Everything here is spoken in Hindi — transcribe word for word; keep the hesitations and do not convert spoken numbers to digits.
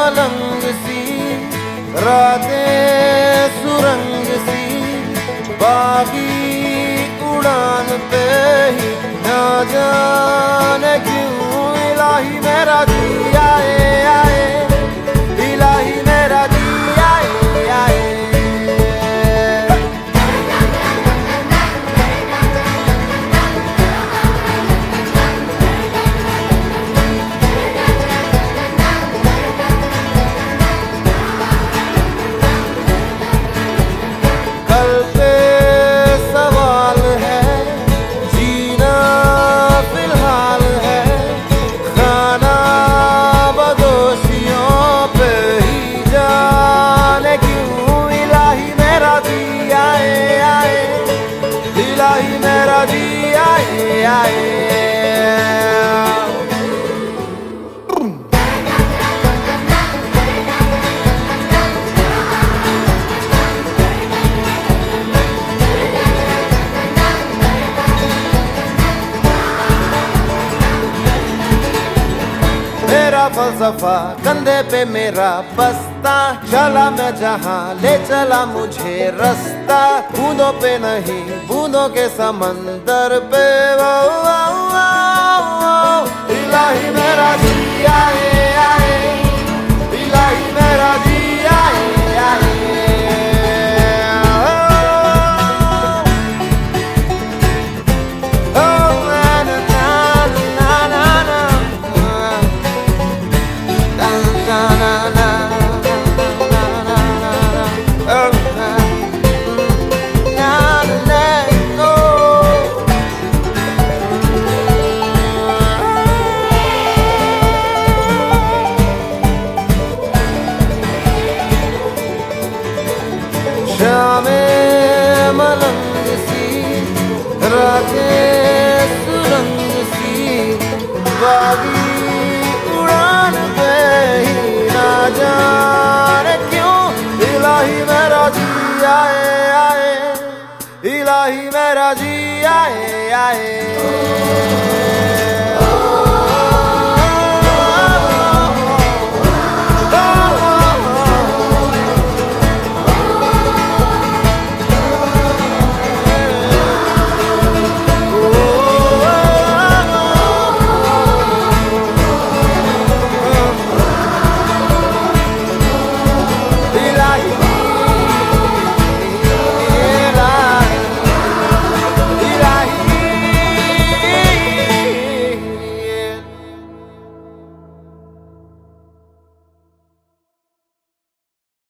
मलंग सी, रातें सुरंग सी, बागी उड़ान पे ही ना जाने क्यों इलाही मेरा जी आए आए, इलाही मेरा जी आए आए। इलाही मेरा जी आए आए। मेरा फलसफा कंधे पे मेरा बस्ता, चला मैं जहाँ ले चला मुझे रास्ता, बूंदों पे नहीं बूंदों के समंदर पे। वो, वो, वो, वो, इलाही मेरा जी आए आए, इलाही मेरा जी आए आए। शामें मलंग सी, रातें सुरंग सी, बागी उड़ान पे ही ना जाने क्यों इलाही मेरा जी आए आए, इलाही मेरा जी आए आए।